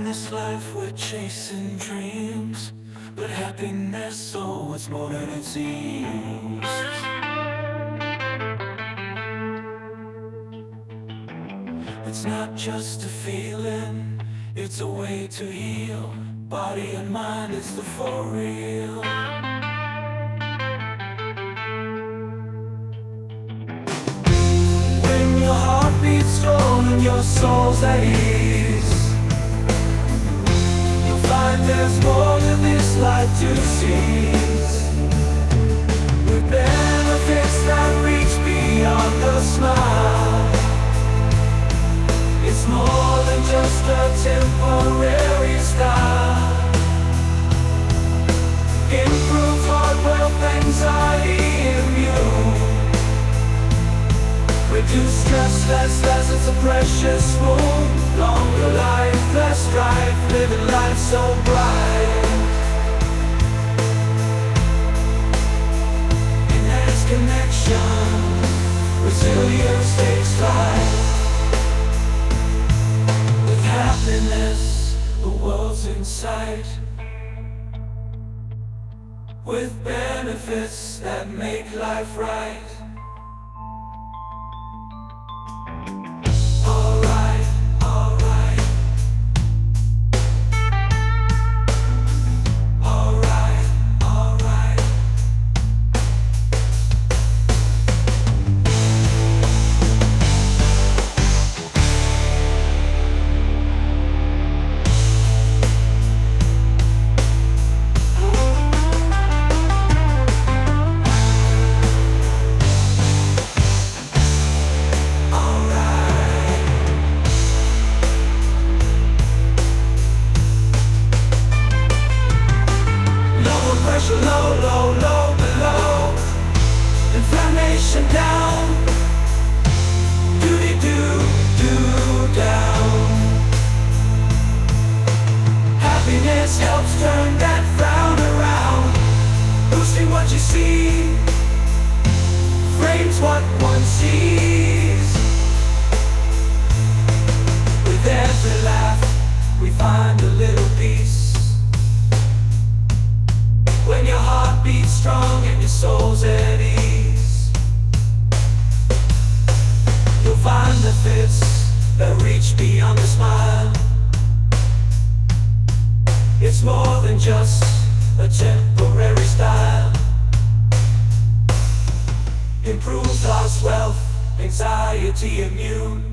this life we're chasing dreams, but happiness, oh, it's more than it seems. It's not just a feeling, it's a way to heal. Body and mind, it's the for real. When your heart beats strong and your soul's at ease, you'll find there's more than this life to seize. With benefits that reach beyond the smile, it's more than just a temporary style. Improve heart, wealth, anxiety, immune. Reduce stress, less, it's a precious wound. Longer life, less strife, living life so bright. Enhanced connection, resilience takes flight. Happiness, the world's in sight, with benefits that make life right. Alright, alright. Alright, alright. Low, low, low, below. Inflammation down. Do, down. Happiness helps turn that frown around. Boosting what you see, frames what one sees. With every laugh, we find a little peace. When your heart beats strong and your soul's at ease, you'll find the fits that reach beyond the smile. It's more than just a temporary style. Improved heart's wealth, anxiety immune.